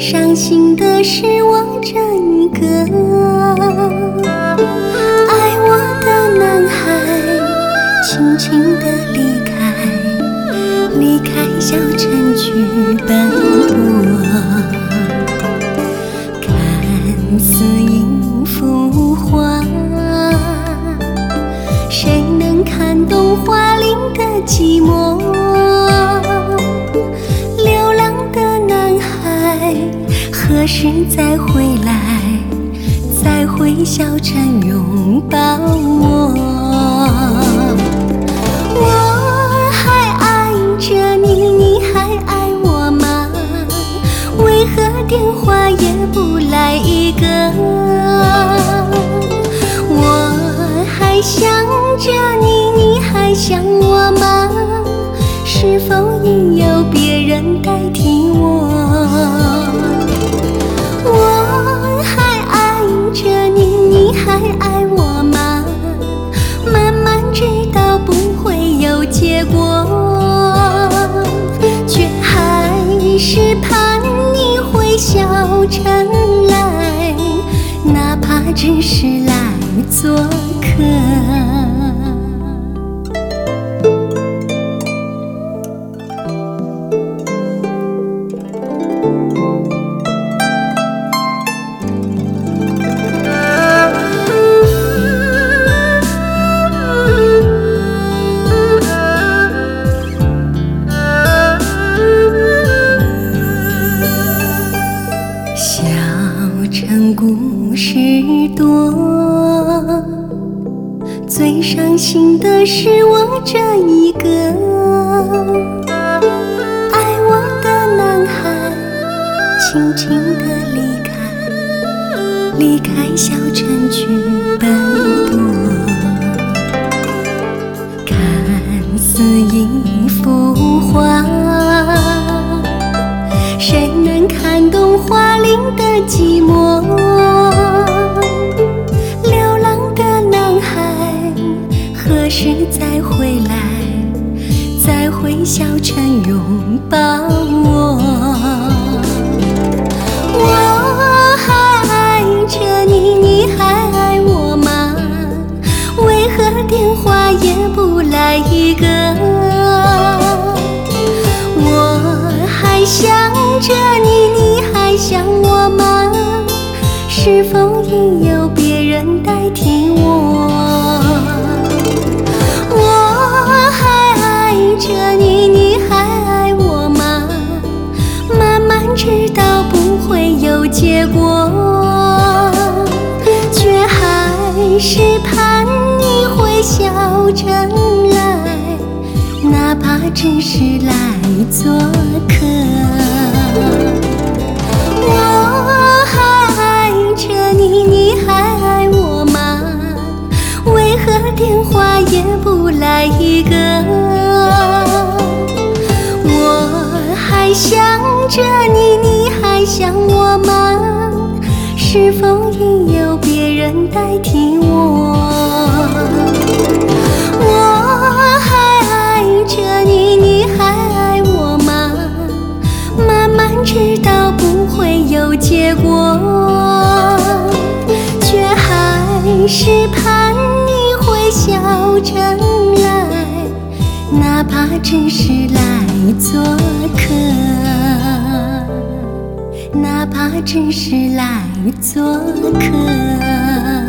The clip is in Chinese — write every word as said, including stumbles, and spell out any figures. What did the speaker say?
伤心的是我这一个爱我的男孩，轻轻地离开，离开小城去奔波，看似一幅画，谁能看懂花林的寂寞？流浪的男孩，何时再回来？再回小城拥抱我。我还爱着你，你还爱我吗？为何电话也不来一个？我还想着你，你还想我吗？是否已有别人代替我？我还爱着你，你还爱我吗？慢慢知道不会有结果，却还是盼你回小城来，哪怕只是来做客。小城故事多，最伤心的是我这一个爱我的男孩，轻轻地离开，离开小城去奔波，看似一幅画，谁能看懂花林的寂寞？流浪的男孩，何时再回来？再回小城拥抱我。我还爱着你，你还爱我吗？为何电话也不来一个？我还想着你，你还想我吗？是否已有别人代替我？我还爱着你，你还爱我吗？慢慢知道不会有结果，却还是盼你回小城来，哪怕只是来做客。我还爱着你，你还爱我吗？为何电话也不来一个？我还想着你，你还想我吗？是否已有别人代替我？我还爱着你，你还爱我吗？慢慢知道不会有结果，却还是盼你回小城来，哪怕只是来做客，哪怕只是来做客。